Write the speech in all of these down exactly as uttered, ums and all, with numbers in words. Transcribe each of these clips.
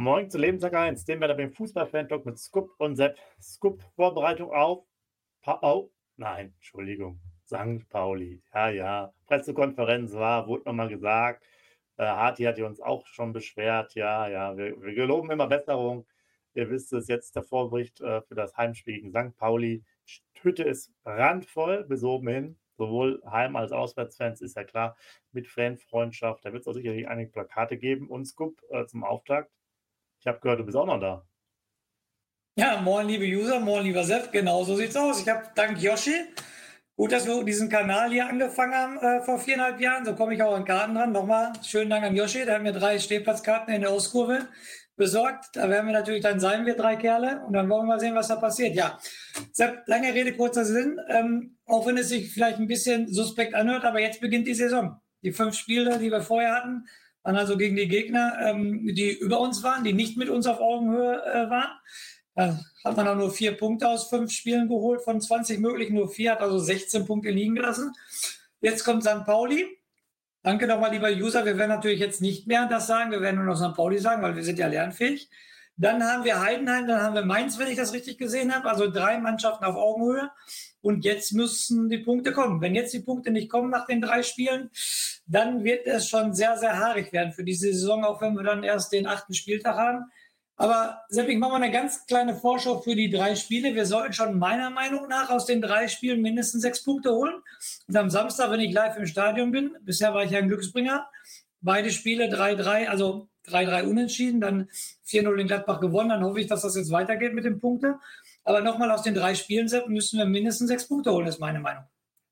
Moin zu Lebenstag eins, den wir da beim Fußball-Fan-Talk mit Scoop und Sepp. Scoop, Vorbereitung auf Pa oh, nein, Entschuldigung, Sankt Pauli. Ja, ja, Pressekonferenz war, wurde nochmal gesagt. Äh, Harti hat ja uns auch schon beschwert. Ja, ja, wir, wir geloben immer Besserung. Ihr wisst es, jetzt der Vorbericht äh, für das Heimspiel gegen Sankt Pauli. Hütte ist randvoll bis oben hin. Sowohl Heim- als Auswärtsfans, ist ja klar, mit Fanfreundschaft. Da wird es auch sicherlich einige Plakate geben. Und Scoop äh, zum Auftakt. Ich habe gehört, du bist auch noch da. Ja, moin, liebe User, moin, lieber Sepp. Genau so sieht's aus. Ich habe dank Yoshi, gut, dass wir diesen Kanal hier angefangen haben äh, vor viereinhalb Jahren. So komme ich auch an Karten dran. Nochmal schönen Dank an Yoshi. Der hat mir drei Stehplatzkarten in der Ostkurve besorgt. Da werden wir natürlich dann sein, wir drei Kerle. Und dann wollen wir mal sehen, was da passiert. Ja, Sepp, lange Rede, kurzer Sinn. Ähm, auch wenn es sich vielleicht ein bisschen suspekt anhört, aber jetzt beginnt die Saison. Die fünf Spiele, die wir vorher hatten, waren also gegen die Gegner, ähm, die über uns waren, die nicht mit uns auf Augenhöhe äh, waren. Da hat man auch nur vier Punkte aus fünf Spielen geholt, von zwanzig möglichen nur vier, hat also sechzehn Punkte liegen gelassen. Jetzt kommt Sankt Pauli. Danke nochmal, lieber User. Wir werden natürlich jetzt nicht mehr das sagen, wir werden nur noch Sankt Pauli sagen, weil wir sind ja lernfähig. Dann haben wir Heidenheim, dann haben wir Mainz, wenn ich das richtig gesehen habe. Also drei Mannschaften auf Augenhöhe. Und jetzt müssen die Punkte kommen. Wenn jetzt die Punkte nicht kommen nach den drei Spielen, dann wird es schon sehr, sehr haarig werden für diese Saison, auch wenn wir dann erst den achten Spieltag haben. Aber Sepp, ich mache mal eine ganz kleine Vorschau für die drei Spiele. Wir sollten schon meiner Meinung nach aus den drei Spielen mindestens sechs Punkte holen. Und am Samstag, wenn ich live im Stadion bin, bisher war ich ja ein Glücksbringer, beide Spiele drei drei, also drei drei unentschieden, dann vier null in Gladbach gewonnen. Dann hoffe ich, dass das jetzt weitergeht mit den Punkten. Aber nochmal aus den drei Spielen, Sepp, müssen wir mindestens sechs Punkte holen, ist meine Meinung.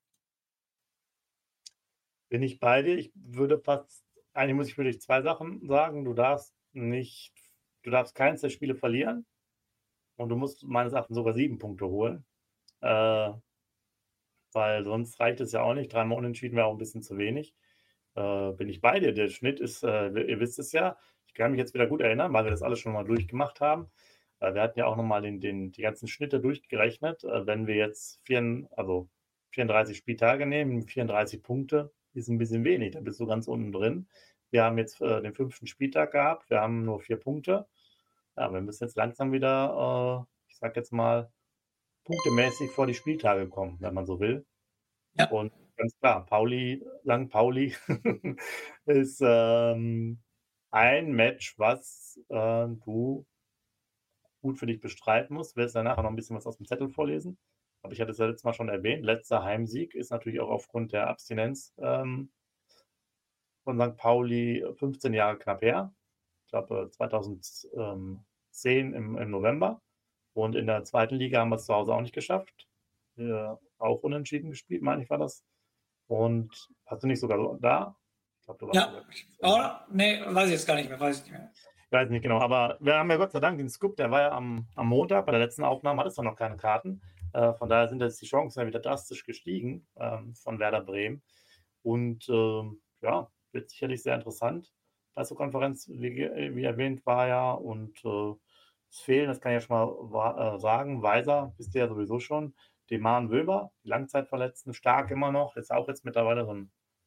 Bin ich bei dir. Ich würde fast, eigentlich muss ich für dich zwei Sachen sagen. Du darfst nicht, du darfst keins der Spiele verlieren. Und du musst meines Erachtens sogar sieben Punkte holen. Äh, weil sonst reicht es ja auch nicht. Dreimal unentschieden wäre auch ein bisschen zu wenig. Äh, bin ich bei dir. Der Schnitt ist, äh, ihr wisst es ja, ich kann mich jetzt wieder gut erinnern, weil wir das alles schon mal durchgemacht haben. Äh, wir hatten ja auch nochmal den, den, die ganzen Schnitte durchgerechnet. Äh, wenn wir jetzt vier, also vierunddreißig Spieltage nehmen, vierunddreißig Punkte, ist ein bisschen wenig. Da bist du ganz unten drin. Wir haben jetzt äh, den fünften Spieltag gehabt. Wir haben nur vier Punkte. Ja, wir müssen jetzt langsam wieder, äh, ich sag jetzt mal, punktemäßig vor die Spieltage kommen, wenn man so will. Ja. Und ganz klar, Pauli, Sankt Pauli ist ähm, ein Match, was äh, du gut für dich bestreiten musst. Du wirst dann nachher noch ein bisschen was aus dem Zettel vorlesen. Aber ich hatte es ja letztes Mal schon erwähnt. Letzter Heimsieg ist natürlich auch aufgrund der Abstinenz ähm, von Sankt Pauli fünfzehn Jahre knapp her. Ich glaube zweitausendzehn im, im November. Und in der zweiten Liga haben wir es zu Hause auch nicht geschafft. Wir auch unentschieden gespielt, meine ich, war das. Und hast du nicht sogar da? Ich glaube, du warst Ja. sogar. Oh, nee, weiß ich jetzt gar nicht mehr, weiß ich nicht mehr. Ich weiß nicht genau, aber wir haben ja Gott sei Dank den Scoop, der war ja am, am Montag, bei der letzten Aufnahme hattest du noch keine Karten. Äh, von daher sind jetzt die Chancen ja wieder drastisch gestiegen ähm, von Werder Bremen. Und ähm, ja, wird sicherlich sehr interessant. Pressekonferenz, wie, wie erwähnt, war ja. Und äh, es fehlen, das kann ich ja schon mal äh, sagen, Weiser, wisst ihr ja sowieso schon, Deman Wöber, die Langzeitverletzten, stark immer noch, ist auch jetzt mittlerweile so ein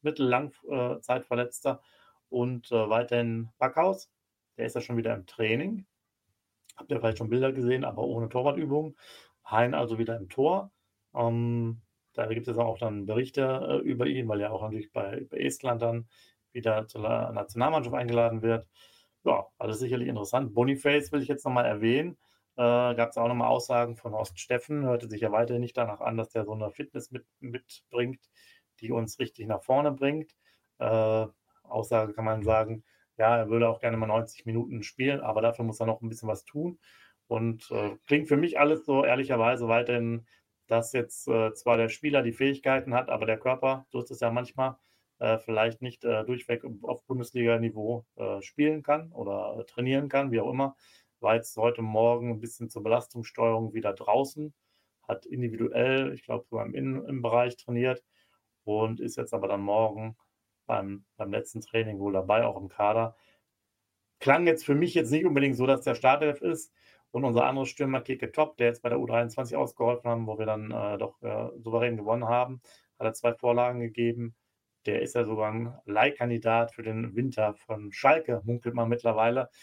Mittellangzeitverletzter. Und äh, weiterhin Backhaus, der ist ja schon wieder im Training. Habt ihr vielleicht schon Bilder gesehen, aber ohne Torwartübung. Hein also wieder im Tor. Ähm, da gibt es auch dann Berichte äh, über ihn, weil er auch natürlich bei, bei Estland dann wieder zur Nationalmannschaft eingeladen wird. Ja, also sicherlich interessant. Boniface will ich jetzt nochmal erwähnen. Äh, Gab es auch nochmal Aussagen von Horst Steffen. Hörte sich ja weiterhin nicht danach an, dass der so eine Fitness mit, mitbringt, die uns richtig nach vorne bringt. Äh, Aussage kann man sagen, ja, er würde auch gerne mal neunzig Minuten spielen, aber dafür muss er noch ein bisschen was tun. Und äh, klingt für mich alles so ehrlicherweise weiterhin, dass jetzt äh, zwar der Spieler die Fähigkeiten hat, aber der Körper, so ist es ja manchmal, äh, vielleicht nicht äh, durchweg auf Bundesliga-Niveau äh, spielen kann oder äh, trainieren kann, wie auch immer. War jetzt heute Morgen ein bisschen zur Belastungssteuerung wieder draußen, hat individuell, ich glaube, sogar im Innenbereich trainiert und ist jetzt aber dann morgen beim, beim letzten Training wohl dabei, auch im Kader. Klang jetzt für mich jetzt nicht unbedingt so, dass der Startelf ist. Und unser anderes Stürmer, Keke Top, der jetzt bei der U dreiundzwanzig ausgeholfen haben, wo wir dann äh, doch äh, souverän gewonnen haben, hat er zwei Vorlagen gegeben. Der ist ja sogar ein Leihkandidat für den Winter von Schalke, munkelt man mittlerweile.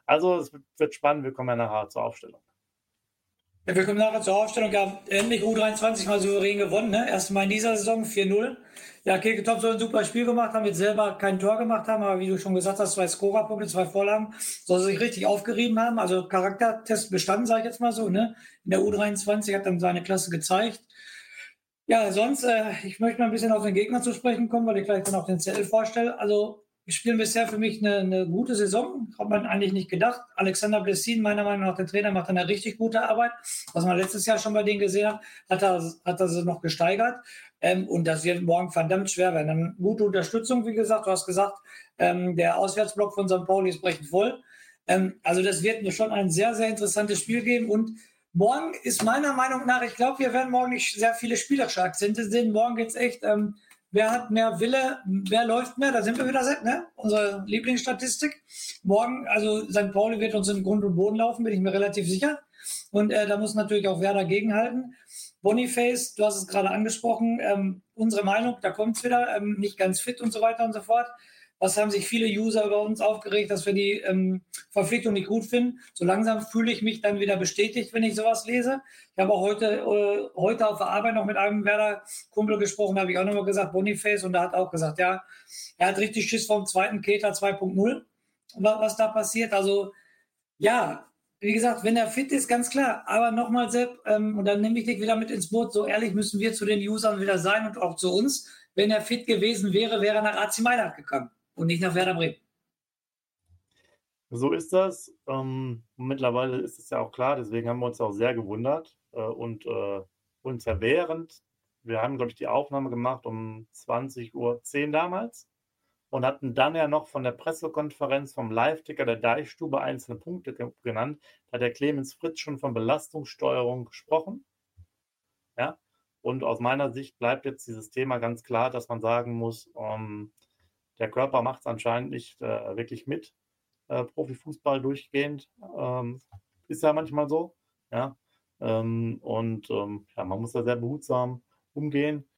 Also es wird, wird spannend, wir kommen ja nachher zur Aufstellung. Ja, wir kommen nachher zur Aufstellung. Ja, endlich U dreiundzwanzig mal souverän gewonnen, ne? Erstmal in dieser Saison vier null. Ja, Keketop soll ein super Spiel gemacht haben, jetzt selber kein Tor gemacht haben, aber wie du schon gesagt hast, zwei Scorerpunkte, zwei Vorlagen, soll sich richtig aufgerieben haben. Also Charaktertest bestanden, sage ich jetzt mal so, ne? In der U dreiundzwanzig hat dann seine Klasse gezeigt. Ja, sonst, äh, ich möchte mal ein bisschen auf den Gegner zu sprechen kommen, weil ich gleich dann auch den Zettel vorstelle. Also, wir spielen bisher für mich eine, eine gute Saison. Hat man eigentlich nicht gedacht. Alexander Blessin, meiner Meinung nach, der Trainer, macht eine richtig gute Arbeit. Was man letztes Jahr schon bei denen gesehen hat, hat er, hat er sie noch gesteigert. Ähm, und das wird morgen verdammt schwer werden. Dann gute Unterstützung, wie gesagt. Du hast gesagt, ähm, der Auswärtsblock von Sankt Pauli ist brechend voll. Ähm, also, das wird mir schon ein sehr, sehr interessantes Spiel geben. Und morgen ist meiner Meinung nach, ich glaube, wir werden morgen nicht sehr viele spielerische Akzente sehen. Morgen geht es echt, ähm, wer hat mehr Wille, wer läuft mehr, da sind wir wieder set, ne? Unsere Lieblingsstatistik. Morgen, also Sankt Pauli wird uns in Grund und Boden laufen, bin ich mir relativ sicher. Und äh, da muss natürlich auch Werder gegenhalten. Boniface, du hast es gerade angesprochen, ähm, unsere Meinung, da kommt es wieder, ähm, nicht ganz fit und so weiter und so fort. Was haben sich viele User über uns aufgeregt, dass wir die ähm, Verpflichtung nicht gut finden. So langsam fühle ich mich dann wieder bestätigt, wenn ich sowas lese. Ich habe auch heute, äh, heute auf der Arbeit noch mit einem Werder-Kumpel gesprochen, da habe ich auch nochmal gesagt, Boniface, und da hat auch gesagt, ja, er hat richtig Schiss vom zweiten Keter zwei Punkt null, was da passiert. Also, ja, wie gesagt, wenn er fit ist, ganz klar. Aber nochmal, Sepp, ähm, und dann nehme ich dich wieder mit ins Boot, so ehrlich müssen wir zu den Usern wieder sein und auch zu uns. Wenn er fit gewesen wäre, wäre er nach A C Mailand gekommen und nicht nach Werder Bremen. So ist das. Ähm, mittlerweile ist es ja auch klar, deswegen haben wir uns auch sehr gewundert äh, und äh, uns ja während, wir haben, glaube ich, die Aufnahme gemacht um zwanzig Uhr zehn damals und hatten dann ja noch von der Pressekonferenz vom Live-Ticker der Deichstube einzelne Punkte ge- genannt. Da hat der Clemens Fritz schon von Belastungssteuerung gesprochen. Ja? Und aus meiner Sicht bleibt jetzt dieses Thema ganz klar, dass man sagen muss, ähm, der Körper macht es anscheinend nicht äh, wirklich mit. Äh, Profifußball durchgehend. Ähm, ist ja manchmal so. Ja? Ähm, und ähm, ja, man muss da sehr behutsam umgehen.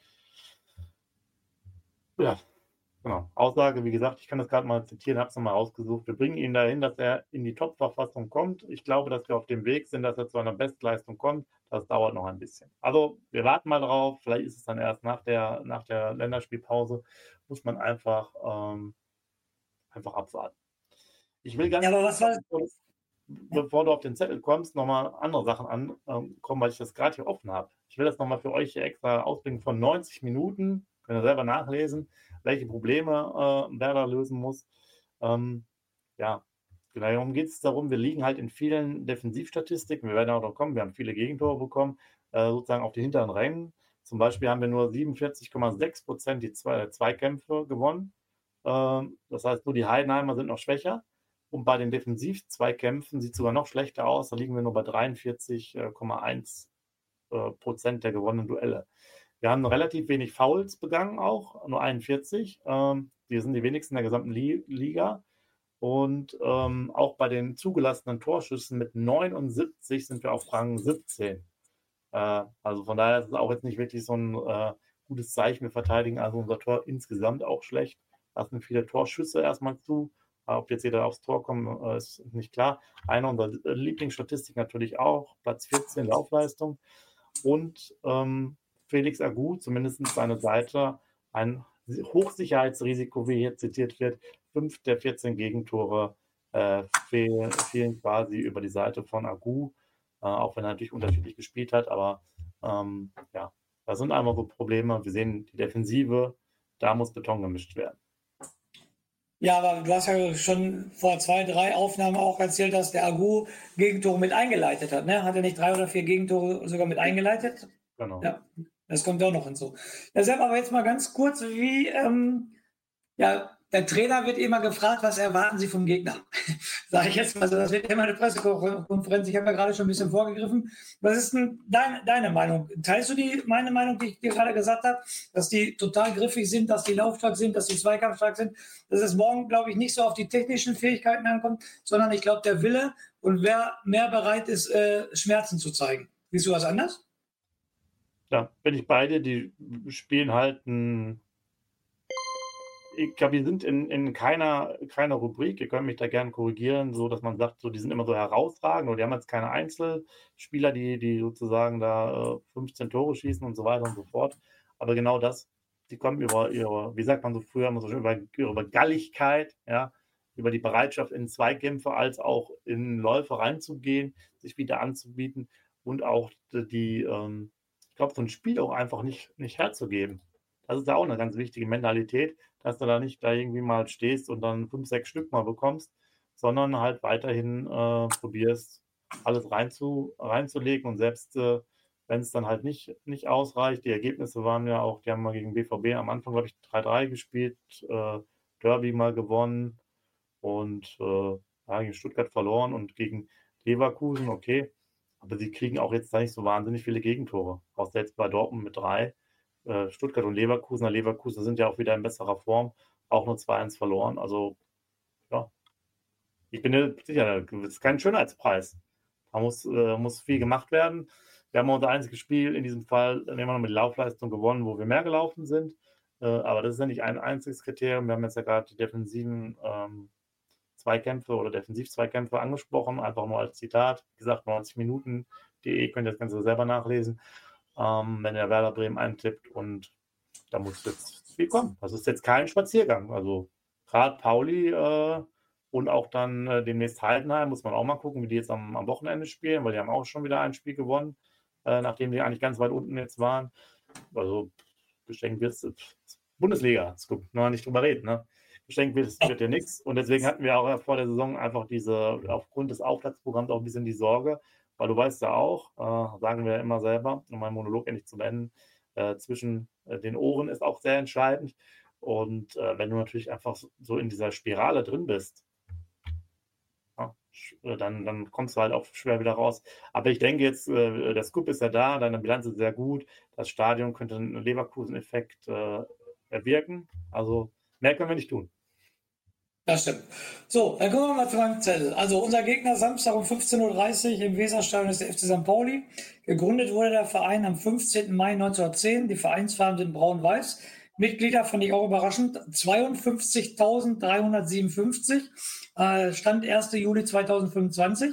Ja, genau. Aussage, wie gesagt, ich kann das gerade mal zitieren, habe es nochmal rausgesucht. Wir bringen ihn dahin, dass er in die Top-Verfassung kommt. Ich glaube, dass wir auf dem Weg sind, dass er zu einer Bestleistung kommt. Das dauert noch ein bisschen. Also wir warten mal drauf. Vielleicht ist es dann erst nach der, nach der Länderspielpause. Muss man einfach, ähm, einfach abwarten. Ich will ganz Ja, aber was war kurz, bevor du auf den Zettel kommst, nochmal andere Sachen ankommen, weil ich das gerade hier offen habe. Ich will das nochmal für euch hier extra ausbringen von neunzig Minuten. Könnt ihr selber nachlesen, welche Probleme äh, Werder lösen muss. Ähm, ja, genau, darum geht es darum, wir liegen halt in vielen Defensivstatistiken. Wir werden auch noch kommen, wir haben viele Gegentore bekommen, äh, sozusagen auf die hinteren Rängen. Zum Beispiel haben wir nur siebenundvierzig Komma sechs Prozent die Zwei Zweikämpfe gewonnen. Ähm, das heißt, nur die Heidenheimer sind noch schwächer. Und bei den Defensiv-Zweikämpfen sieht es sogar noch schlechter aus. Da liegen wir nur bei dreiundvierzig Komma eins Prozent der gewonnenen Duelle. Wir haben relativ wenig Fouls begangen auch, nur einundvierzig. Ähm, wir sind die wenigsten der gesamten Liga. Und ähm, auch bei den zugelassenen Torschüssen mit neunundsiebzig sind wir auf Rang siebzehn. Äh, also von daher ist es auch jetzt nicht wirklich so ein äh, gutes Zeichen. Wir verteidigen also unser Tor insgesamt auch schlecht. Lassen viele Torschüsse erstmal zu. Ob jetzt jeder aufs Tor kommt, äh, ist nicht klar. Eine unserer Lieblingsstatistiken natürlich auch. Platz vierzehn Laufleistung. Und ähm, Felix Agu, zumindest seine Seite, ein Hochsicherheitsrisiko, wie hier zitiert wird. Fünf der vierzehn Gegentore äh, fehlen, fehlen quasi über die Seite von Agu, äh, auch wenn er natürlich unterschiedlich gespielt hat. Aber ähm, ja, da sind einfach so Probleme. Wir sehen die Defensive, da muss Beton gemischt werden. Ja, aber du hast ja schon vor zwei, drei Aufnahmen auch erzählt, dass der Agu Gegentore mit eingeleitet hat. Ne? Hat er nicht drei oder vier Gegentore sogar mit eingeleitet? Genau. Ja, das kommt auch noch hinzu. Ja, Sepp, aber jetzt mal ganz kurz, wie, ähm, ja, der Trainer wird immer gefragt, was erwarten Sie vom Gegner? Sage ich jetzt mal so, das wird immer eine Pressekonferenz. Ich habe ja gerade schon ein bisschen vorgegriffen. Was ist denn dein, deine Meinung? Teilst du die, meine Meinung, die ich dir gerade gesagt habe, dass die total griffig sind, dass die lauffstark sind, dass die zweikampfstark sind, dass es morgen, glaube ich, nicht so auf die technischen Fähigkeiten ankommt, sondern ich glaube, der Wille und wer mehr bereit ist, äh, Schmerzen zu zeigen. Siehst du was anders? Ja, bin ich bei dir. Die spielen halt ein ich glaube, wir sind in, in keiner, keiner Rubrik, ihr könnt mich da gerne korrigieren, so dass man sagt, so, die sind immer so herausragend oder die haben jetzt keine Einzelspieler, die, die sozusagen da äh, fünfzehn Tore schießen und so weiter und so fort. Aber genau das, die kommen über ihre, wie sagt man so früher immer so schön, über, über Galligkeit, ja, über die Bereitschaft in Zweikämpfe als auch in Läufe reinzugehen, sich wieder anzubieten und auch die, ähm, ich glaube, so ein Spiel auch einfach nicht, nicht herzugeben. Das ist ja auch eine ganz wichtige Mentalität, dass du da nicht da irgendwie mal stehst und dann fünf, sechs Stück mal bekommst, sondern halt weiterhin äh, probierst, alles reinzu, reinzulegen und selbst äh, wenn es dann halt nicht, nicht ausreicht, die Ergebnisse waren ja auch, die haben mal gegen B V B am Anfang, glaube ich, drei drei gespielt, äh, Derby mal gewonnen und äh, ja, gegen Stuttgart verloren und gegen Leverkusen, okay. Aber sie kriegen auch jetzt da nicht so wahnsinnig viele Gegentore. Außer jetzt bei Dortmund mit drei. Äh, Stuttgart und Leverkusen. Leverkusen sind ja auch wieder in besserer Form. Auch nur zwei eins verloren. Also, ja, ich bin mir sicher, das ist kein Schönheitspreis. Da muss, äh, muss viel gemacht werden. Wir haben unser einziges Spiel in diesem Fall, nehmen wir noch mit Laufleistung gewonnen, wo wir mehr gelaufen sind. Äh, aber das ist ja nicht ein einziges Kriterium. Wir haben jetzt ja gerade die defensiven ähm, Zweikämpfe oder Defensiv-Zweikämpfe angesprochen, einfach nur als Zitat. Wie gesagt, neunzig Minuten punkt de könnt ihr das Ganze selber nachlesen, ähm, wenn ihr Werder Bremen eintippt und da muss jetzt viel kommen. Das ist jetzt kein Spaziergang. Also gerade Pauli äh, und auch dann äh, demnächst Heidenheim muss man auch mal gucken, wie die jetzt am, am Wochenende spielen, weil die haben auch schon wieder ein Spiel gewonnen, äh, nachdem die eigentlich ganz weit unten jetzt waren. Also geschenkt wird es Bundesliga, es gibt noch nicht drüber reden, ne? Geschenkt wird, wird dir nichts. Und deswegen hatten wir auch vor der Saison einfach diese, aufgrund des Auftragsprogramms auch ein bisschen die Sorge, weil du weißt ja auch, äh, sagen wir ja immer selber, um meinen Monolog endlich zu beenden, äh, zwischen äh, den Ohren ist auch sehr entscheidend. Und äh, wenn du natürlich einfach so in dieser Spirale drin bist, ja, dann, dann kommst du halt auch schwer wieder raus. Aber ich denke jetzt, äh, der Scoop ist ja da, deine Bilanz ist sehr gut, das Stadion könnte einen Leverkusen-Effekt äh, erwirken. Also mehr können wir nicht tun. Das stimmt. So, dann kommen wir mal zu meinem Zettel. Also unser Gegner Samstag um fünfzehn Uhr dreißig im Weserstadion ist der F C Sankt Pauli. Gegründet wurde der Verein am fünfzehnten Mai neunzehnhundertzehn. Die Vereinsfarben sind braun-weiß. Mitglieder fand ich auch überraschend, zweiundfünfzigtausenddreihundertsiebenundfünfzig. Äh, Stand ersten Juli zweitausendfünfundzwanzig.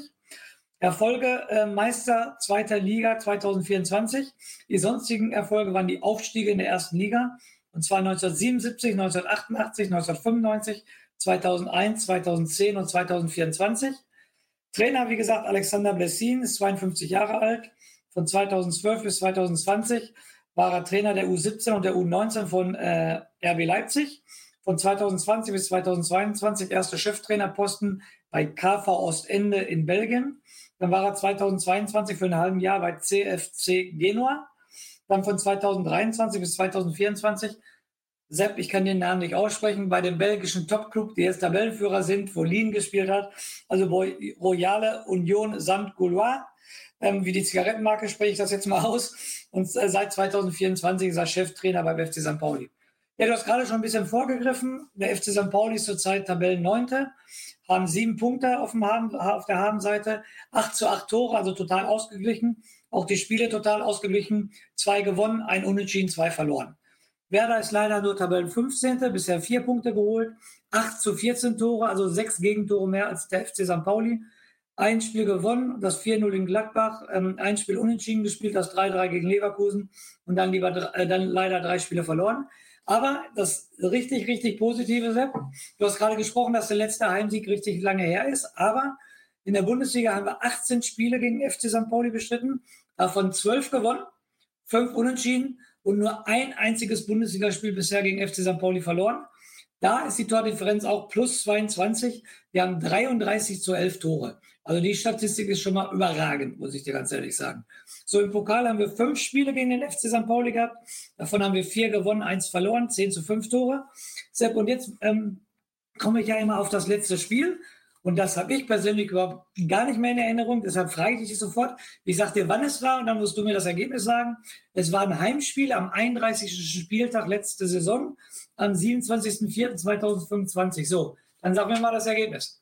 Erfolge äh, Meister zweiter Liga zweitausendvierundzwanzig. Die sonstigen Erfolge waren die Aufstiege in der ersten Liga. Und zwar neunzehnhundertsiebenundsiebzig, neunzehnhundertachtundachtzig, neunzehnhundertfünfundneunzig, zweitausendeins, zweitausendzehn und zweitausendvierundzwanzig. Trainer, wie gesagt, Alexander Blessin, ist zweiundfünfzig Jahre alt. Von zweitausendzwölf bis zweitausendzwanzig war er Trainer der U siebzehn und der U neunzehn von äh, R B Leipzig. Von zweitausendzwanzig bis zweitausendzweiundzwanzig erste Cheftrainerposten bei K V Ostende in Belgien. Dann war er zweitausendzweiundzwanzig für ein halbes Jahr bei C F C Genua. Dann von zweitausenddreiundzwanzig bis zweitausendvierundzwanzig, Sepp, ich kann den Namen nicht aussprechen, bei dem belgischen Topclub, die jetzt Tabellenführer sind, wo Lien gespielt hat, also Royale Union Saint-Gaulois, ähm, wie die Zigarettenmarke spreche ich das jetzt mal aus. Und äh, seit zweitausendvierundzwanzig ist er Cheftrainer beim F C Sankt Pauli. Ja, du hast gerade schon ein bisschen vorgegriffen. Der F C Sankt Pauli ist zurzeit Tabellenneunte, haben sieben Punkte auf, dem Haben, auf der Habenseite, acht zu acht Tore, also total ausgeglichen. Auch die Spiele total ausgeglichen. Zwei gewonnen, ein Unentschieden, zwei verloren. Werder ist leider nur Tabellenfünfzehnte, bisher vier Punkte geholt, acht zu vierzehn Tore, also sechs Gegentore mehr als der F C Sankt Pauli. Ein Spiel gewonnen, das vier null in Gladbach, ähm, ein Spiel unentschieden gespielt, das drei drei gegen Leverkusen und dann, lieber, äh, dann leider drei Spiele verloren. Aber das richtig, richtig Positive, Sepp, du hast gerade gesprochen, dass der letzte Heimsieg richtig lange her ist, aber in der Bundesliga haben wir achtzehn Spiele gegen F C Sankt Pauli bestritten, davon zwölf gewonnen, fünf unentschieden und nur ein einziges Bundesligaspiel bisher gegen F C Sankt Pauli verloren. Da ist die Tordifferenz auch plus zweiundzwanzig. Wir haben dreiunddreißig zu elf Tore. Also die Statistik ist schon mal überragend, muss ich dir ganz ehrlich sagen. So, im Pokal haben wir fünf Spiele gegen den F C Sankt Pauli gehabt. Davon haben wir vier gewonnen, eins verloren, zehn zu fünf Tore. Sepp, und jetzt ähm, komme ich ja immer auf das letzte Spiel. Und das habe ich persönlich überhaupt gar nicht mehr in Erinnerung. Deshalb frage ich dich sofort. Ich sage dir, wann es war und dann musst du mir das Ergebnis sagen. Es war ein Heimspiel am einunddreißigsten Spieltag letzte Saison, am siebenundzwanzigsten vierten zweitausendfünfundzwanzig. So, dann sag mir mal das Ergebnis.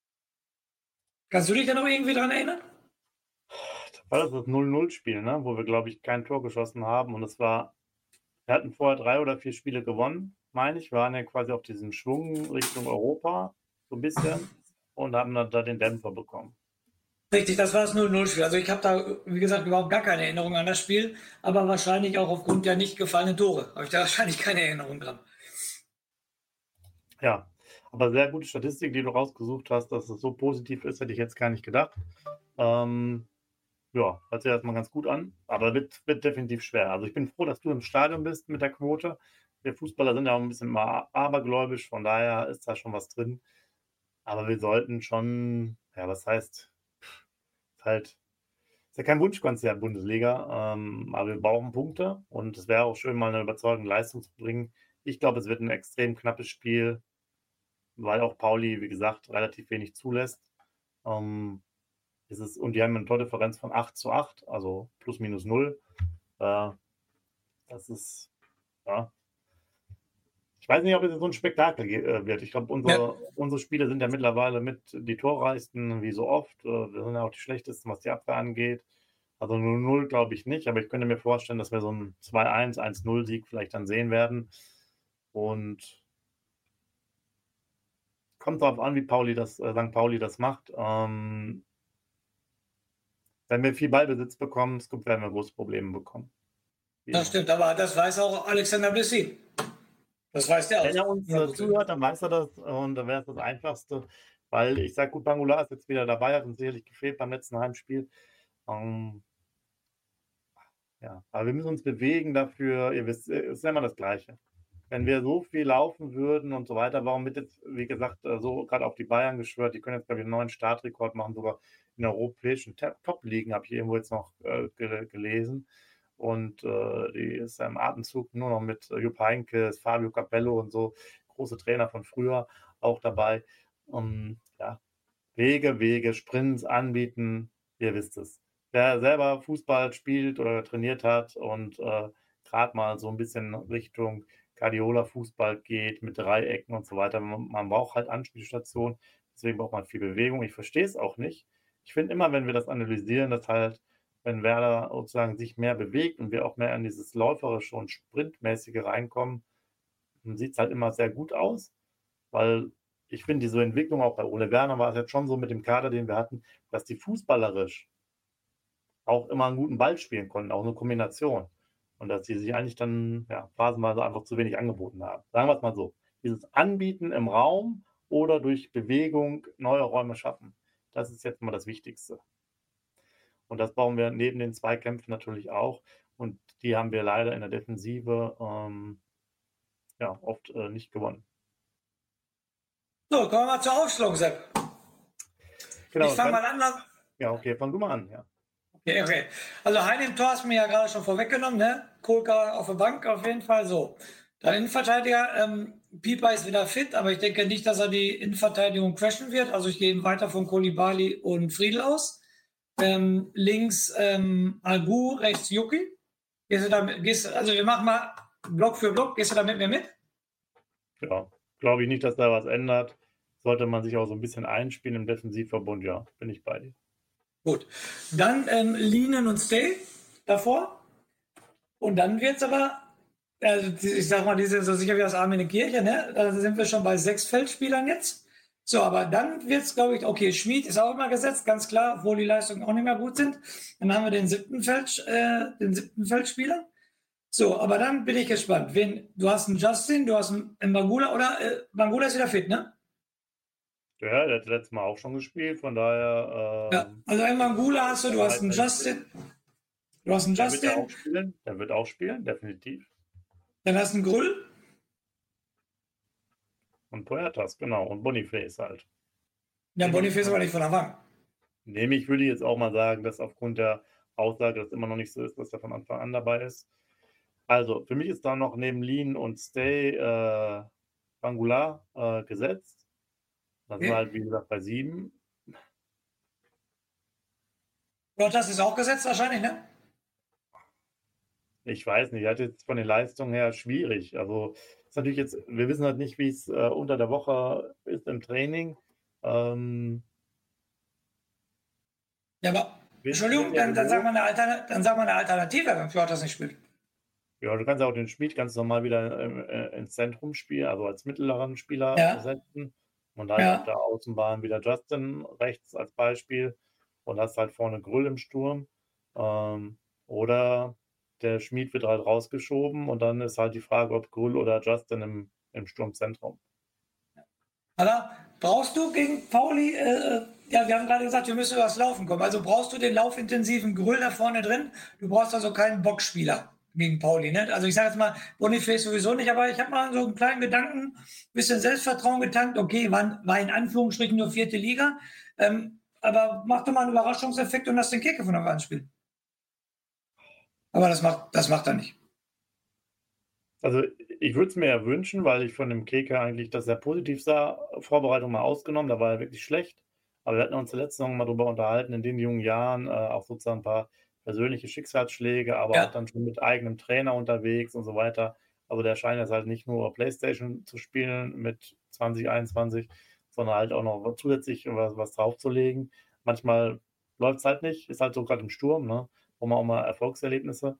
Kannst du dich da noch irgendwie dran erinnern? Das war das null null Spiel, ne? Wo wir, glaube ich, kein Tor geschossen haben. Und es war, wir hatten vorher drei oder vier Spiele gewonnen. meine ich, waren ja quasi auf diesem Schwung Richtung Europa, so ein bisschen, und haben dann da den Dämpfer bekommen. Richtig, das war das null null-Spiel. Also ich habe da, wie gesagt, überhaupt gar keine Erinnerung an das Spiel, aber wahrscheinlich auch aufgrund der nicht gefallenen Tore habe ich da wahrscheinlich keine Erinnerung dran. Ja, aber sehr gute Statistik, die du rausgesucht hast, dass es so positiv ist, hätte ich jetzt gar nicht gedacht. Ähm, ja, hört sich erstmal ganz gut an, aber wird, wird definitiv schwer. Also ich bin froh, dass du im Stadion bist mit der Quote. Wir Fußballer sind ja auch ein bisschen mal abergläubisch, von daher ist da schon was drin. Aber wir sollten schon, ja, was heißt, ist halt, ist ja kein Wunschkonzert Bundesliga, ähm, aber wir brauchen Punkte und es wäre auch schön, mal eine überzeugende Leistung zu bringen. Ich glaube, es wird ein extrem knappes Spiel, weil auch Pauli, wie gesagt, relativ wenig zulässt. Ähm, es ist, und die haben eine Tordifferenz von acht zu acht, also plus minus null. Äh, das ist, ja. Ich weiß nicht, ob es so ein Spektakel äh, wird. Ich glaube, unsere, Ja. unsere Spiele sind ja mittlerweile mit die torreichsten, wie so oft. Äh, wir sind ja auch die schlechtesten, was die Abwehr angeht. Also null null glaube ich nicht, aber ich könnte mir vorstellen, dass wir so einen zwei eins, eins null Sieg vielleicht dann sehen werden. Und kommt darauf an, wie Pauli das, äh, Sankt Pauli das macht. Ähm, wenn wir viel Ballbesitz bekommen, werden wir große Probleme bekommen. Wie Das immer. stimmt, aber das weiß auch Alexander Blessin. Das weiß der Wenn er auch. uns äh, zuhört, dann weiß er das und dann wäre es das Einfachste, weil ich sage, gut, Bangula ist jetzt wieder dabei, hat uns sicherlich gefehlt beim letzten Heimspiel. Ähm, ja, aber wir müssen uns bewegen dafür, ihr wisst, es ist immer das Gleiche. Wenn wir so viel laufen würden und so weiter, warum wird jetzt, wie gesagt, äh, so gerade auf die Bayern geschwört, die können jetzt, glaube ich, einen neuen Startrekord machen, sogar in europäischen Top-Ligen, habe ich irgendwo jetzt noch äh, gelesen. Und äh, die ist im Atemzug nur noch mit Jupp Heynckes, Fabio Capello und so, große Trainer von früher auch dabei. Um, ja, Wege, Wege, Sprints anbieten, ihr wisst es. Wer selber Fußball spielt oder trainiert hat und äh, gerade mal so ein bisschen Richtung Guardiola-Fußball geht mit Dreiecken und so weiter, man, man braucht halt Anspielstationen, deswegen braucht man viel Bewegung. Ich verstehe es auch nicht. Ich finde immer, wenn wir das analysieren, dass halt, wenn Werder sozusagen sich mehr bewegt und wir auch mehr in dieses läuferische und sprintmäßige reinkommen, dann sieht es halt immer sehr gut aus, weil ich finde, diese Entwicklung auch bei Ole Werner war es jetzt schon so mit dem Kader, den wir hatten, dass die fußballerisch auch immer einen guten Ball spielen konnten, auch eine Kombination. Und dass sie sich eigentlich dann ja, phasenweise einfach zu wenig angeboten haben. Sagen wir es mal so. Dieses Anbieten im Raum oder durch Bewegung neue Räume schaffen, das ist jetzt mal das Wichtigste. Und das bauen wir neben den Zweikämpfen natürlich auch. Und die haben wir leider in der Defensive ähm, ja, oft äh, nicht gewonnen. So, kommen wir mal zur Aufstellung, Sepp. Genau, ich fange dann, mal an. Ja, okay, fang du mal an, ja. Okay, okay. Also Hein im Tor hast du mir ja gerade schon vorweggenommen, ne? Kohlka auf der Bank auf jeden Fall so. Der Innenverteidiger, ähm, Pieper ist wieder fit, aber ich denke nicht, dass er die Innenverteidigung crashen wird. Also ich gehe eben weiter von Koulibaly und Friedel aus. Ähm, links ähm, Albu, rechts Yuki. Gehst du damit, gehst, also wir machen mal Block für Block. Gehst du da mit mir mit? Ja, glaube ich nicht, dass da was ändert. Sollte man sich auch so ein bisschen einspielen im Defensivverbund, ja, bin ich bei dir. Gut. Dann ähm, Linen und Stay davor. Und dann wird es aber, also ich sag mal, die sind so sicher wie das Arm in der Kirche, ne? Da sind wir schon bei sechs Feldspielern jetzt. So, aber dann wird es, glaube ich, okay, Schmid ist auch immer gesetzt, ganz klar, obwohl die Leistungen auch nicht mehr gut sind. Dann haben wir den siebten, Feld, äh, den siebten Feldspieler. So, aber dann bin ich gespannt. Wen, du hast einen Justin, du hast einen Bangula, oder äh, Bangula ist wieder fit, ne? Ja, der hat letztes Mal auch schon gespielt, von daher. Ja, Ähm, also einen Bangula hast du, du hast einen Justin, du hast einen der wird ja Justin, auch spielen, der wird auch spielen, definitiv. dann hast du einen Grüll. Und Puertas, genau, und Boniface halt. Ja, Boniface aber nicht von Anfang. Nämlich würde ich jetzt auch mal sagen, dass aufgrund der Aussage, dass immer noch nicht so ist, dass er von Anfang an dabei ist. Also, für mich ist da noch neben Lean und Stay äh, Bangula äh, gesetzt. Da sind wir halt, wie gesagt, bei sieben. Das ist auch gesetzt wahrscheinlich, ne? Ich weiß nicht, er hat jetzt von den Leistungen her schwierig. Also ist natürlich jetzt, wir wissen halt nicht, wie es äh, unter der Woche ist im Training. Ähm, Ja, aber wird, Entschuldigung, wird dann, dann, sag gewogen. mal eine Altern dann sag mal eine Alternative, wenn Fjord das nicht spielt. Ja, du kannst ja auch den Schmid ganz normal wieder, ähm, äh, ins Zentrum spielen, also als mittleren Spieler Ja, setzen und halt auf ja. der Außenbahn wieder Justin rechts als Beispiel und hast halt vorne Grüll im Sturm. Ähm, oder der Schmid wird halt rausgeschoben und dann ist halt die Frage, ob Grüll oder Justin im im Sturmzentrum. Aber brauchst du gegen Pauli, äh, äh, ja, wir haben gerade gesagt, wir müssen übers Laufen kommen. Also brauchst du den laufintensiven Grüll da vorne drin. Du brauchst also keinen Boxspieler gegen Pauli. Ne? Also ich sage jetzt mal, Boniface sowieso nicht, aber ich habe mal so einen kleinen Gedanken, bisschen Selbstvertrauen getankt. Okay, war, war in Anführungsstrichen nur vierte Liga. Ähm, aber mach doch mal einen Überraschungseffekt und lass den Keke von Anfang an spielen. Aber das macht, das macht er nicht. Also, ich würde es mir ja wünschen, weil ich von dem Keke eigentlich das sehr positiv sah. Vorbereitung mal ausgenommen, da war er wirklich schlecht. Aber wir hatten uns letzte Saison mal drüber unterhalten, in den jungen Jahren, äh, auch sozusagen ein paar persönliche Schicksalsschläge, aber auch Ja, dann schon mit eigenem Trainer unterwegs und so weiter. Also, der scheint jetzt halt nicht nur Playstation zu spielen mit zwanzig, einundzwanzig, sondern halt auch noch zusätzlich was was draufzulegen. Manchmal läuft's halt nicht, ist halt so grad im Sturm, ne? Braucht man auch mal Erfolgserlebnisse.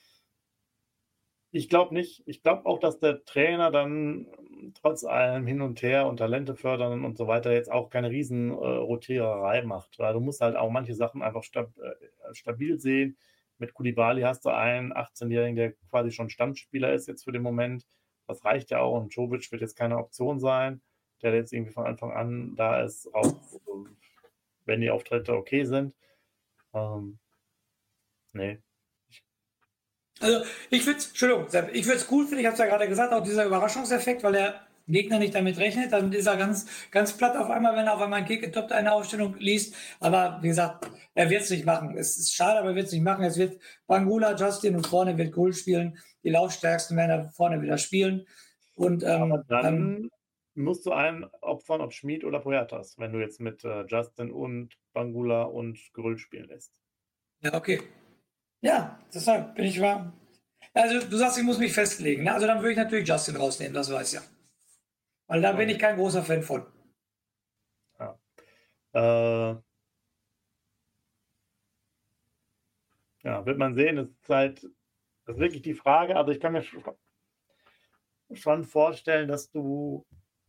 Ich glaube nicht. Ich glaube auch, dass der Trainer dann ähm, trotz allem hin und her und Talente fördern und so weiter jetzt auch keine riesen, äh, Rotiererei macht, weil du musst halt auch manche Sachen einfach stab äh, stabil sehen. Mit Koulibaly hast du einen achtzehnjährigen, der quasi schon Stammspieler ist jetzt für den Moment. Das reicht ja auch und Jovic wird jetzt keine Option sein, der jetzt irgendwie von Anfang an da ist, auch äh, wenn die Auftritte okay sind. Ähm, ne. also ich würde es, Entschuldigung, Sepp, ich würde es cool finden, ich habe es ja gerade gesagt, auch dieser Überraschungseffekt, weil der Gegner nicht damit rechnet, dann ist er ganz, ganz platt auf einmal, wenn er auf einmal ein Kick getoppt eine Aufstellung liest. Aber wie gesagt, er wird es nicht machen. Es ist schade, aber er wird es nicht machen. Es wird Bangula, Justin und vorne wird Goal spielen. Die Laufstärksten werden da vorne wieder spielen. Und Aber ähm, dann, dann musst du einen opfern, ob Schmid oder Puertas, wenn du jetzt mit äh, Justin und Bangula und Grüll spielen lässt. ja, okay. Ja, deshalb bin ich wahr. Also du sagst, ich muss mich festlegen. Ne? Also dann würde ich natürlich Justin rausnehmen, das weiß ich ja. Weil da bin Ja, ich kein großer Fan von. ja. Äh, ja, wird man sehen. Es ist halt, das ist wirklich die Frage. Also ich kann mir schon vorstellen, dass du,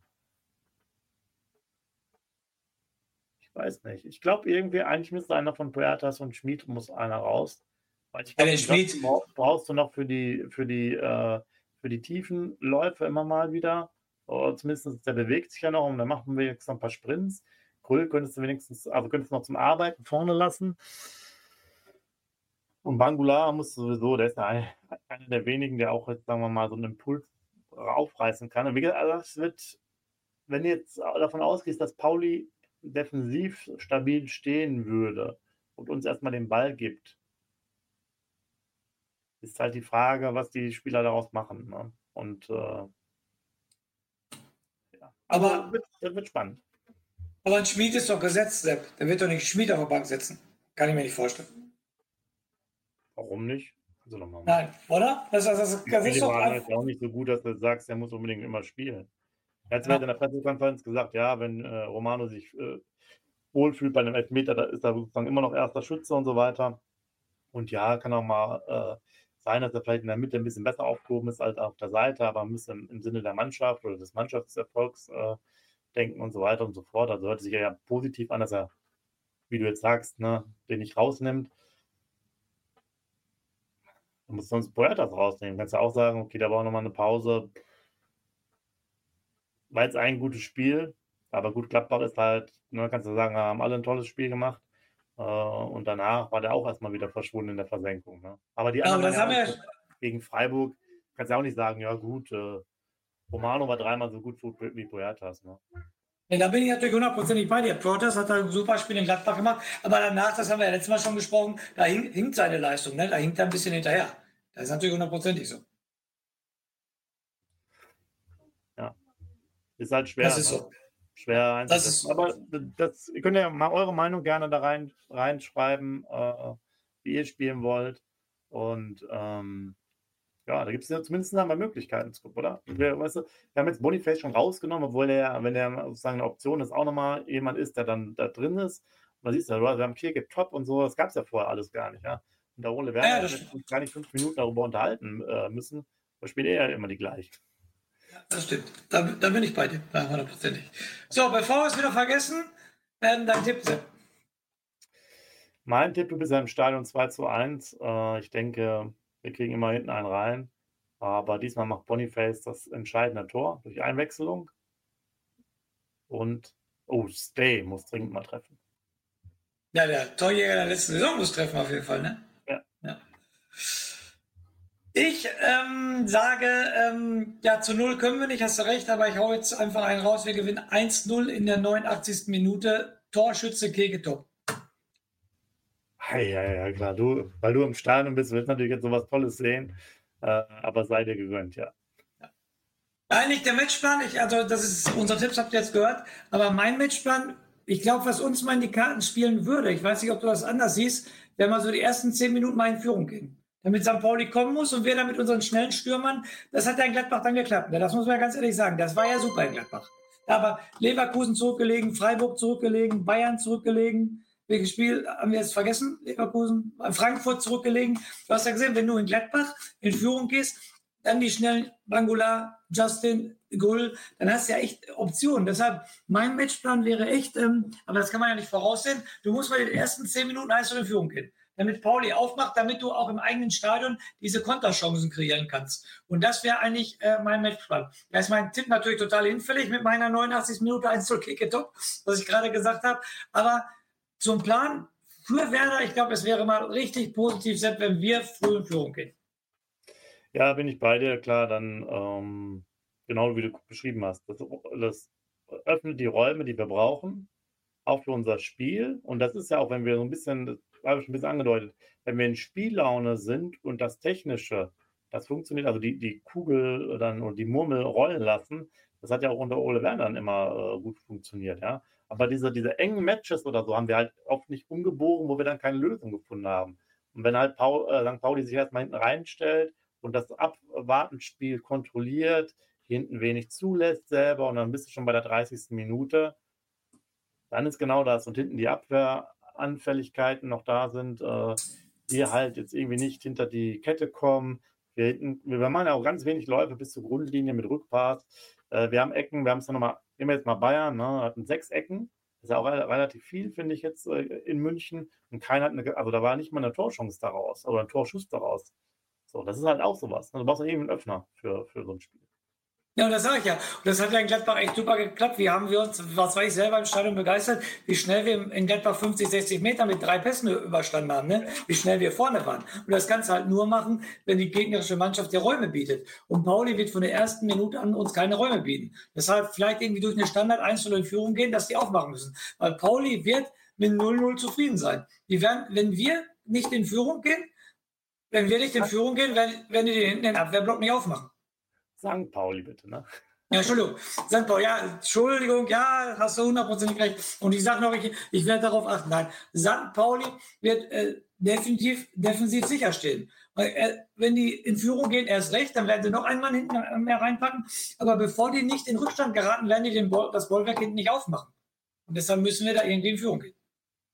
ich weiß nicht, ich glaube irgendwie, eigentlich müsste einer von Puertas und Schmid muss einer raus. Weil ich Ja, glaube, der den Schmied, Justin brauchst du noch für die, für die, äh, für die tiefen Läufe immer mal wieder. Oder zumindest der bewegt sich ja noch und dann machen wir jetzt noch ein paar Sprints. Grüll könntest du wenigstens, also könntest du noch zum Arbeiten vorne lassen. Und Bangula muss sowieso, der ist ja ein- einer der wenigen, der auch jetzt, sagen wir mal, so einen Impuls aufreißen kann. Und wie gesagt, also es wird, wenn du jetzt davon ausgehst, dass Pauli defensiv stabil stehen würde und uns erstmal den Ball gibt, ist halt die Frage, was die Spieler daraus machen. Ne? Und äh, ja, also aber wird, das wird spannend. Aber ein Schmied ist doch gesetzt, Sepp. Der wird doch nicht Schmied auf der Bank sitzen. Kann ich mir nicht vorstellen. Warum nicht? Also nochmal machen. Nein, oder? Das, das, das, Die das ist doch Spielemaler einfach. ist ja auch nicht so gut, dass du sagst, er muss unbedingt immer spielen. Er hat zwar in Ja. der Pressekonferenz gesagt, ja, wenn äh, Romano sich äh, wohlfühlt bei einem Elfmeter, da ist er sozusagen immer noch erster Schütze und so weiter. Und ja, kann auch mal äh, sein, dass er vielleicht in der Mitte ein bisschen besser aufgehoben ist als auf der Seite, aber man muss im, im Sinne der Mannschaft oder des Mannschaftserfolgs äh, denken und so weiter und so fort. Also hört sich ja positiv an, dass er, wie du jetzt sagst, ne, den nicht rausnimmt. Du musst sonst Puertas rausnehmen. Kannst ja auch sagen, okay, da war nochmal eine Pause. War jetzt ein gutes Spiel, aber gut, Gladbach ist halt, ne, kannst du sagen, haben alle ein tolles Spiel gemacht. Äh, und danach war der auch erstmal wieder verschwunden in der Versenkung. Ne? Aber die Ja, aber anderen waren das ja haben auch wir. gut. Gegen Freiburg kannst du ja auch nicht sagen, ja gut, äh, Romano war dreimal so gut wie Puertas. Ne? Ja, da bin ich natürlich hundertprozentig bei dir. Protas hat ein super Spiel in Gladbach gemacht, aber danach, das haben wir ja letztes Mal schon gesprochen, da hing, hinkt seine Leistung, ne? Da hinkt er ein bisschen hinterher. Das ist natürlich hundertprozentig so. Ja, ist halt Das schwer, ist ne? so. Schwer Das einzuschätzen. ist. Aber das, ihr könnt ja mal eure Meinung gerne da rein, reinschreiben, äh, wie ihr spielen wollt. Und ähm, ja, da gibt es ja zumindest haben wir Möglichkeiten, oder? Wir, weißt du, wir haben jetzt Boniface schon rausgenommen, obwohl er, wenn er sozusagen eine Option ist, auch nochmal jemand ist, der dann da drin ist. Und da siehst du, wir haben Kirke top und so, das gab es ja vorher alles gar nicht, ja. Und der Ole Ja, Werner das hätte stimmt. uns gar nicht fünf Minuten darüber unterhalten äh, müssen. Da spielt er ja immer die gleichen. Ja, das stimmt. Da, da bin ich bei dir, hundertprozentig. So, bevor wir es wieder vergessen, ähm, dein Tipp, Sepp. Mein Tipp, du bist ja im Stadion zwei zu eins. Äh, ich denke, wir kriegen immer hinten einen rein. Aber diesmal macht Boniface das entscheidende Tor durch Einwechslung. Und, oh, Stay muss dringend mal treffen. Ja, der Torjäger der letzten Saison muss treffen auf jeden Fall, ne? Ja. Ja. Ich ähm, sage, ähm, ja, zu null können wir nicht, hast du recht, aber ich hau jetzt einfach einen raus. Wir gewinnen eins null in der neunundachtzigsten Minute. Torschütze Keketop. Ja, ja, ja, klar. Du, weil du im Stadion bist, willst natürlich jetzt sowas Tolles sehen. Äh, aber sei dir gegönnt, ja. Nein, nicht der Matchplan. Ich, also, das ist, unsere Tipps habt ihr jetzt gehört. Aber mein Matchplan, ich glaube, was uns mal in die Karten spielen würde, ich weiß nicht, ob du das anders siehst, wenn wir so die ersten zehn Minuten mal in Führung gehen. Damit Sankt Pauli kommen muss und wir dann mit unseren schnellen Stürmern, das hat ja in Gladbach dann geklappt. Das muss man ja ganz ehrlich sagen. Das war ja super in Gladbach. Aber Leverkusen zurückgelegen, Freiburg zurückgelegen, Bayern zurückgelegen. Welches Spiel haben wir jetzt vergessen? Leverkusen, Frankfurt zurückgelegen. Du hast ja gesehen, wenn du in Gladbach in Führung gehst, dann die schnellen Bangula, Justin, Gull, dann hast du ja echt Optionen. Deshalb, mein Matchplan wäre echt, ähm, aber das kann man ja nicht voraussehen, du musst bei den ersten zehn Minuten eins in Führung gehen, damit Pauli aufmacht, damit du auch im eigenen Stadion diese Konterchancen kreieren kannst. Und das wäre eigentlich äh, mein Matchplan. Da ist mein Tipp natürlich total hinfällig mit meiner neunundachtzigsten Minute eins zu Kick-It-Top, was ich gerade gesagt habe. Aber zum Plan für Werder, ich glaube, es wäre mal richtig positiv, selbst wenn wir früh in Führung gehen. Ja, bin ich bei dir, klar, dann ähm, genau wie du beschrieben hast. Das, das öffnet die Räume, die wir brauchen, auch für unser Spiel. Und das ist ja auch, wenn wir so ein bisschen, das habe ich schon ein bisschen angedeutet, wenn wir in Spiellaune sind und das Technische, das funktioniert, also die, die Kugel dann oder die Murmel rollen lassen, das hat ja auch unter Ole Werner dann immer äh, gut funktioniert, ja. Aber diese, diese engen Matches oder so haben wir halt oft nicht umgebogen, wo wir dann keine Lösung gefunden haben. Und wenn halt Paul, äh, Sankt Pauli sich erstmal hinten reinstellt und das Abwartenspiel kontrolliert, hinten wenig zulässt selber und dann bist du schon bei der dreißigsten Minute, dann ist genau das. Und hinten die Abwehranfälligkeiten noch da sind, äh, wir halt jetzt irgendwie nicht hinter die Kette kommen. Wir, hinten, wir machen ja auch ganz wenig Läufe bis zur Grundlinie mit Rückpass. Äh, wir haben Ecken, wir haben es dann nochmal, nehmen wir jetzt mal Bayern, ne, hatten sechs Ecken. Das ist ja auch relativ viel, finde ich jetzt äh, in München. Und keiner hat eine, also da war nicht mal eine Torchance daraus oder ein Torschuss daraus. So, das ist halt auch sowas. Du brauchst ja irgendwie einen Öffner für, für so ein Spiel. Ja, und das sage ich ja. Und das hat ja in Gladbach echt super geklappt. Wie haben wir uns, was war ich selber im Stadion begeistert, wie schnell wir in Gladbach fünfzig, sechzig Meter mit drei Pässen überstanden haben, ne? Wie schnell wir vorne waren. Und das kannst du halt nur machen, wenn die gegnerische Mannschaft dir Räume bietet. Und Pauli wird von der ersten Minute an uns keine Räume bieten. Deshalb vielleicht irgendwie durch eine Standard eins null in Führung gehen, dass die aufmachen müssen. Weil Pauli wird mit null null zufrieden sein. Die werden, wenn wir nicht in Führung gehen, wenn wir nicht in Führung gehen, werden, werden die hinten den Abwehrblock nicht aufmachen. Sankt Pauli bitte, ne? Ja, Entschuldigung, Sankt Pauli, ja, Entschuldigung, ja, hast du hundertprozentig recht. Und ich sage noch, ich, ich werde darauf achten. Nein, Sankt Pauli wird äh, definitiv defensiv sicher stehen. Weil, äh, wenn die in Führung gehen, erst recht, dann werden sie noch einen Mann hinten mehr reinpacken. Aber bevor die nicht in Rückstand geraten, werden die den Ball, das Bollwerk hinten nicht aufmachen. Und deshalb müssen wir da irgendwie in Führung gehen.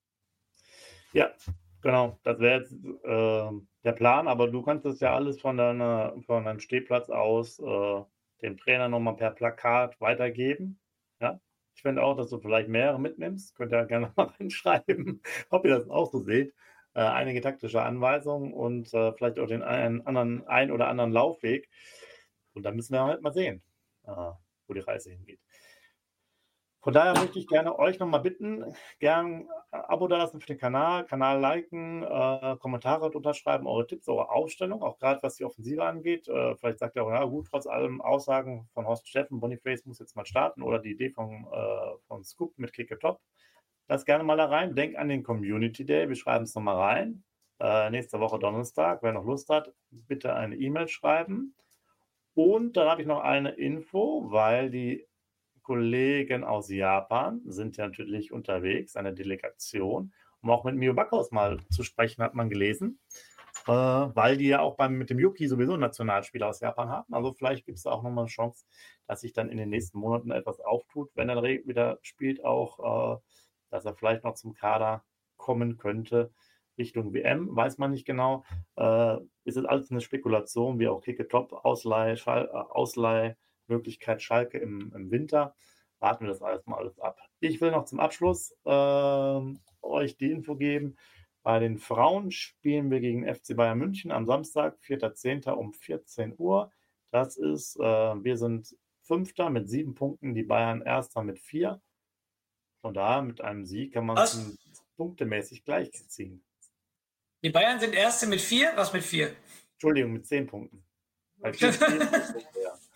Ja, genau. Das wäre jetzt äh, der Plan, aber du kannst das ja alles von, deiner, von deinem Stehplatz aus äh, dem Trainer nochmal per Plakat weitergeben. Ja? Ich finde auch, dass du vielleicht mehrere mitnimmst. Könnt ihr ja gerne mal reinschreiben, ob ihr das auch so seht. Äh, einige taktische Anweisungen und äh, vielleicht auch den einen, anderen, ein oder anderen Laufweg. Und dann müssen wir halt mal sehen, äh, wo die Reise hingeht. Von daher möchte ich gerne euch nochmal bitten, gern Abo dalassen für den Kanal, Kanal liken, äh, Kommentare unterschreiben, eure Tipps, eure Aufstellung, auch gerade was die Offensive angeht. Äh, vielleicht sagt ihr auch, ja gut, trotz allem Aussagen von Horst Steffen, Boniface muss jetzt mal starten oder die Idee von, äh, von Scoop mit Kick-It-Top. Das gerne mal da rein. Denk an den Community Day, wir schreiben es nochmal rein. Äh, nächste Woche Donnerstag, wer noch Lust hat, bitte eine E-Mail schreiben. Und dann habe ich noch eine Info, weil die Kollegen aus Japan sind ja natürlich unterwegs, eine Delegation, um auch mit Mio Backhaus mal zu sprechen, hat man gelesen, äh, weil die ja auch beim, mit dem Yuki sowieso einen Nationalspieler aus Japan haben. Also vielleicht gibt es auch nochmal eine Chance, dass sich dann in den nächsten Monaten etwas auftut, wenn er wieder spielt, auch, äh, dass er vielleicht noch zum Kader kommen könnte. Richtung W M, weiß man nicht genau. Äh, ist jetzt alles eine Spekulation, wie auch Kicketop, Ausleih, Schal äh, Ausleihmöglichkeit Schalke im, im Winter. Warten wir das alles mal alles ab. Ich will noch zum Abschluss äh, euch die Info geben. Bei den Frauen spielen wir gegen F C Bayern München am Samstag, vierter zehnter um vierzehn Uhr. Das ist, äh, wir sind Fünfter mit sieben Punkten, die Bayern Erster mit vier. Von daher mit einem Sieg kann man es punktemäßig gleichziehen. Die Bayern sind Erste mit vier? Was mit vier? Entschuldigung, mit zehn Punkten. Bei vier Spielen ist es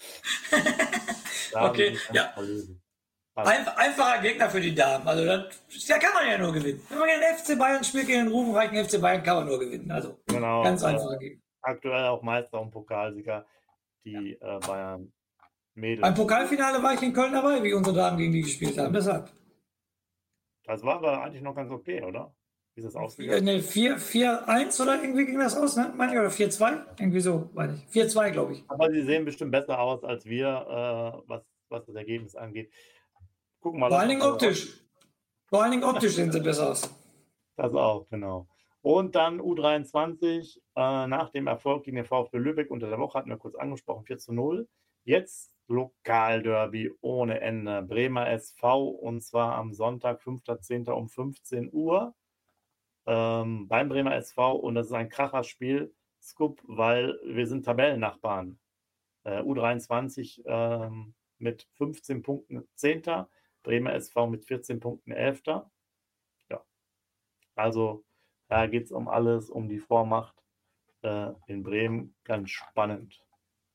ja. Okay, ja. Ein, einfacher Gegner für die Damen. Also da ja, kann man ja nur gewinnen. Wenn man gegen den F C Bayern spielt, gegen den rufenreichen F C Bayern, kann man nur gewinnen. Also genau, ganz einfacher äh, Gegner. Aktuell auch Meister und Pokalsieger, die äh, Bayern Mädels. Beim Pokalfinale war ich in Köln dabei, wie unsere Damen gegen die gespielt haben. Deshalb. Das war aber eigentlich noch ganz okay, oder? Wie ist das ausgegangen? Ne, vier eins oder irgendwie ging das aus, ne? Meine ich, oder vier zwei? Irgendwie so, weiß ich. vier zwei, glaube ich. Aber sie sehen bestimmt besser aus als wir, äh, was, was das Ergebnis angeht. Gucken mal. Vor allen Dingen optisch. Vor allen Dingen optisch sehen sie besser aus. Das auch, genau. Und dann U dreiundzwanzig, äh, nach dem Erfolg gegen den VfB Lübeck unter der Woche, hatten wir kurz angesprochen, vier zu null. Jetzt Lokalderby ohne Ende. Bremer S V, und zwar am Sonntag, fünfter zehnter um fünfzehn Uhr. Ähm, beim Bremer S V, und das ist ein Kracherspiel, Scoop, weil wir sind Tabellennachbarn. Äh, U dreiundzwanzig ähm, mit fünfzehn Punkten zehnter, Bremer S V mit vierzehn Punkten elfter. Ja, also da geht es um alles, um die Vormacht äh, in Bremen, ganz spannend.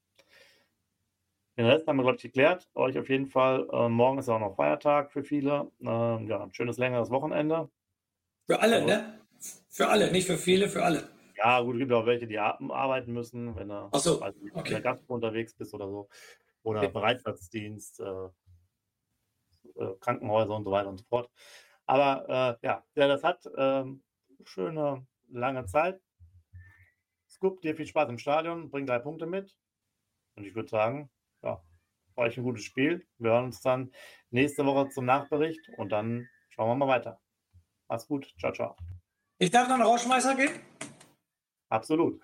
Den Rest haben wir, glaube ich, geklärt. Euch auf jeden Fall, äh, morgen ist ja auch noch Feiertag für viele. Äh, ja, ein schönes, längeres Wochenende. Für alle, also, ne? Für alle, nicht für viele, für alle. Ja, gut, es gibt auch welche, die arbeiten müssen, wenn du Ach so, also okay. in der Gastro unterwegs bist oder so. Oder okay. Bereitschaftsdienst, äh, äh, Krankenhäuser und so weiter und so fort. Aber äh, ja, wer das hat, äh, schöne, lange Zeit. Scoop, dir viel Spaß im Stadion, bring drei Punkte mit. Und ich würde sagen, ja, euch ein gutes Spiel. Wir hören uns dann nächste Woche zum Nachbericht und dann schauen wir mal weiter. Mach's gut. Ciao, ciao. Ich darf noch einen Rauschmeißer gehen? Absolut.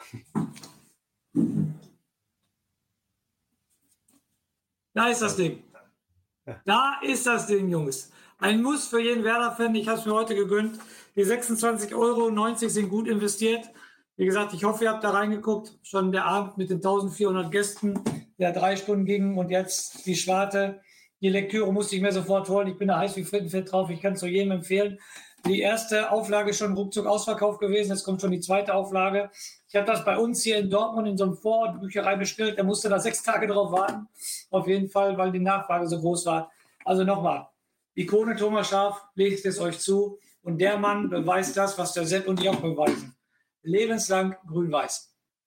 Da ist das Ding. Da ist das Ding, Jungs. Ein Muss für jeden Werder-Fan. Ich habe es mir heute gegönnt. Die sechsundzwanzig Euro neunzig sind gut investiert. Wie gesagt, ich hoffe, ihr habt da reingeguckt. Schon der Abend mit den eintausendvierhundert Gästen, der drei Stunden ging, und jetzt die Schwarte. Die Lektüre musste ich mir sofort holen. Ich bin da heiß wie Frittenfett drauf. Ich kann es zu jedem empfehlen. Die erste Auflage ist schon ruckzuck ausverkauft gewesen. Jetzt kommt schon die zweite Auflage. Ich habe das bei uns hier in Dortmund in so einem Vorort Bücherei bestellt. Da musste da sechs Tage drauf warten. Auf jeden Fall, weil die Nachfrage so groß war. Also nochmal, Ikone Thomas Schaaf, legt es euch zu. Und der Mann beweist das, was der Sepp und ich auch beweisen. Lebenslang grün-weiß.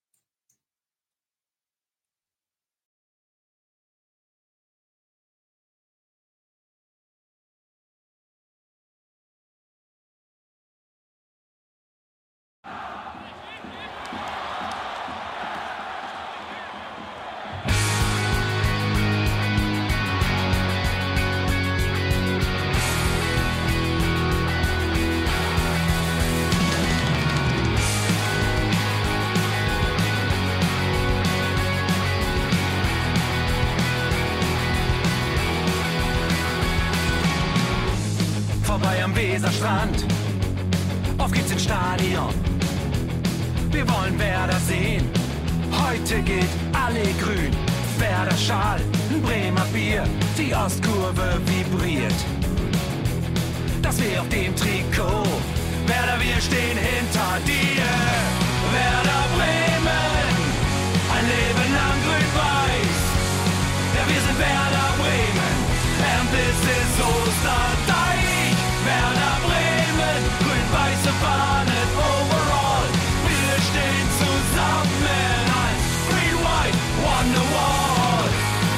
Weserstrand, auf geht's ins Stadion. Wir wollen Werder sehen, heute gilt alle grün. Werder Schal, ein Bremer Bier, die Ostkurve vibriert. Das weh auf dem Trikot, Werder, wir stehen hinter dir. Werder Bremen, ein Leben lang grün-weiß. Ja, wir sind Werder Bremen, and this is Osterdeich. Werder Bremen, grün-weiße Fahnen overall. Wir stehen zusammen als Green White Wonderwall.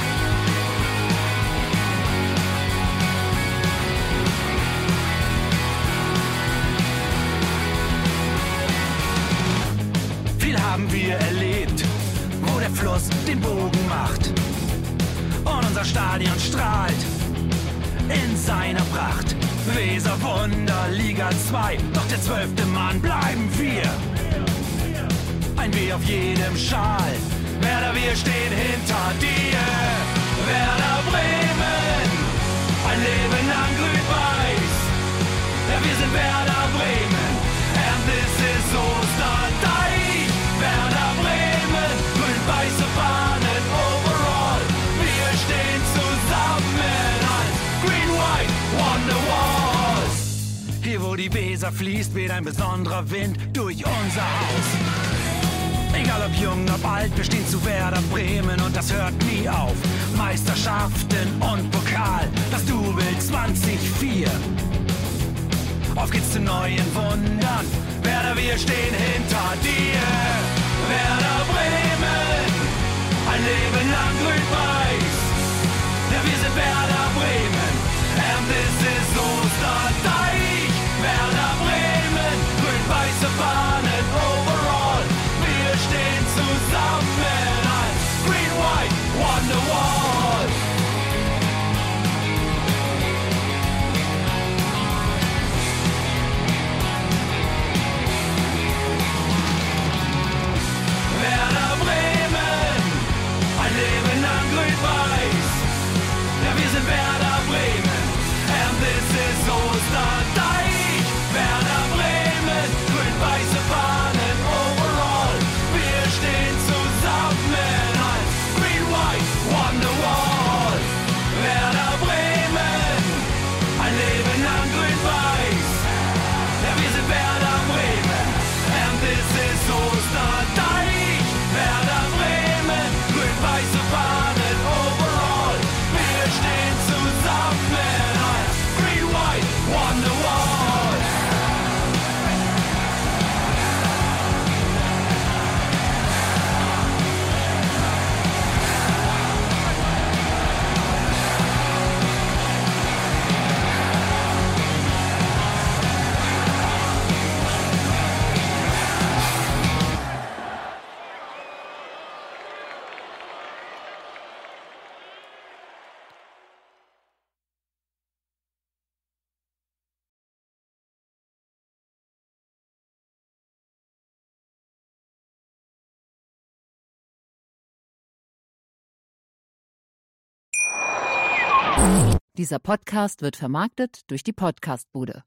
Viel haben wir erlebt, wo der Fluss den Bogen macht. Und unser Stadion strahlt in seiner Pracht. Weserwunder, Liga zwei, doch der zwölfte Mann bleiben wir. Ein W auf jedem Schal, Werder, wir stehen hinter dir. Werder Bremen, ein Leben lang grün-weiß. Ja, wir sind Werder Bremen, and this is Osterdeich. Werder Bremen, grün-weiße Fahnen overall. Wir stehen zusammen als Green White Wonderwall. Hier wo die Weser fließt, weht ein besonderer Wind durch unser Haus. Egal ob jung, ob alt, wir stehen zu Werder Bremen und das hört nie auf. Meisterschaften und Pokal, das Double zwanzig vier. Auf geht's zu neuen Wundern, Werder, wir stehen hinter dir. Werder Bremen, ein Leben lang grün-weiß. Ja, wir sind Werder Bremen, and this is Osterdeich. Werder Bremen, grün-weiße Fahnen overall. Wir stehen zusammen als Green White Wonderwall. Werder Bremen, ein Leben lang grün-weiß. Ja, wir sind Werder Bremen, and this is Osterdeich. Werder Bremen, grün-weiße Fahnen overall. Wir stehen zusammen als Green White Wonderwall. Werder Bremen, ein Leben lang grün-weiß. Ja, wir sind Werder Bremen, and this is Osterdeich. Werder Bremen, grün-weiße Fahnen overall. Wir stehen zusammen als Green White Wonderwall. Dieser Podcast wird vermarktet durch die Podcastbude.